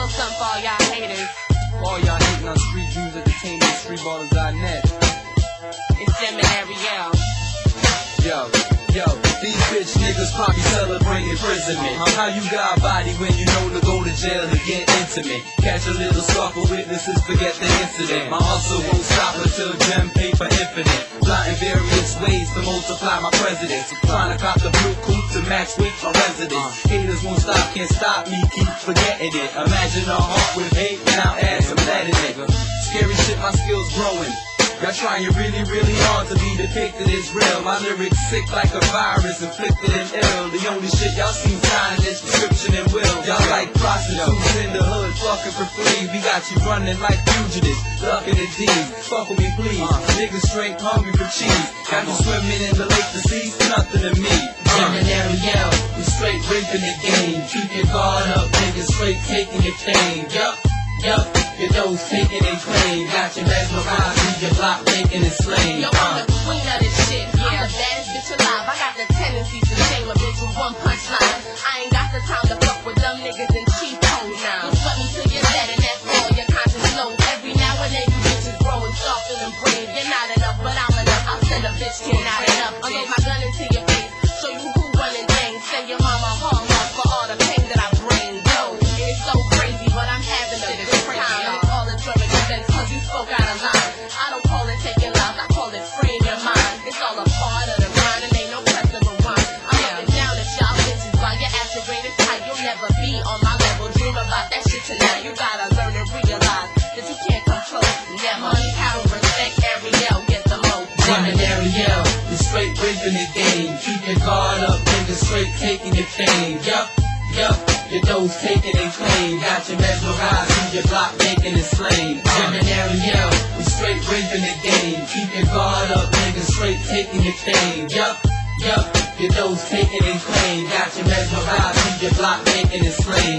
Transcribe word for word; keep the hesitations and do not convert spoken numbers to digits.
little something for all y'all haters. For all y'all hating on Street Dreams Entertainment, street ballers dot net. It's Jim and Ariel. Yo, yo, these bitch niggas probably celebrating imprisonment. How you got a body when you know to go to jail to get intimate? Catch a little scuffle, witnesses forget the incident. My hustle won't stop until gem paper infinite. Plotting various ways to multiply my presidents. Trying to cop the blue coupe to match with my residence. Haters won't stop, can't stop me, keep forgetting it. Imagine a heart with hate, now add some lead in it. Scary shit, my skills growing. Y'all trying really, really hard to be depicted as real. My lyrics sick like a virus, inflicted and ill. The only shit y'all seen signing is prescription and will. Y'all like prostitutes in the hood, fucking for free. We got you running like fugitives, ducking the D. Fuck with me, please. Niggas straight hungry for cheese. Got you swimming in the lake to see nothing to me. Jim and Ariel, we straight ripping the game. Keep your guard up, niggas straight taking your fame. Yup. Yup, your doug's taking and claim. Got your mesmerized, leave your block making it slain. Yo, I'm the queen of this shit, yeah. I'm the baddest bitch alive. I got the tendency to shame a bitch with one punchline. I ain't got the time to fuck with dumb niggas and cheap hoes now. You sweat me till you're dead and that's all your conscience knows. Every now and then you bitches growing soft and brave. You're not enough, but I'm enough. I'll send a bitch to not enough. I'll get my gun into your face, show you who running things. Send your mama home for all the pain that I bring. Yo, it's so crazy, but I'm having a spoke out of line. I don't call it taking lives, I call it freeing your mind. It's all a part of the grind and ain't no press to rewind. I'm looking down at y'all bitches while you're activated tight. You'll never be on my level. Dream about that shit tonight. You gotta learn and realize that you can't control. Never money, power, respect, Ariel, get the most. Jim and Ariel, we straight ripping the game. Keep your guard up, niggas straight taking your fame. Yup, yup. Your doug's taking and claim. Got your mesmerized, leave your block making it slain. Jim and Ariel, we straight ripping the game. Keep your guard up, niggas straight taking your fame. Yup, yup, your doug's taking and claim. Got your mesmerized, leave your block making it slain.